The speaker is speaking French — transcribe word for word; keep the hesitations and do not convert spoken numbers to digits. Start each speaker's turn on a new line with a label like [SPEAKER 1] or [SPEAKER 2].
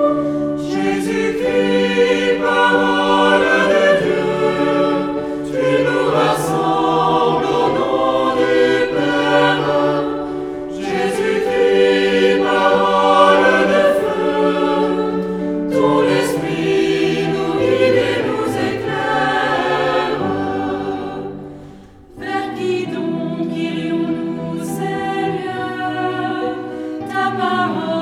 [SPEAKER 1] Jésus-Christ, parole de Dieu, tu nous rassembles au nom du Père. Jésus-Christ, parole de feu, ton esprit nous guide et nous éclaire. Vers qui donc irions-nous, Seigneur? Ta parole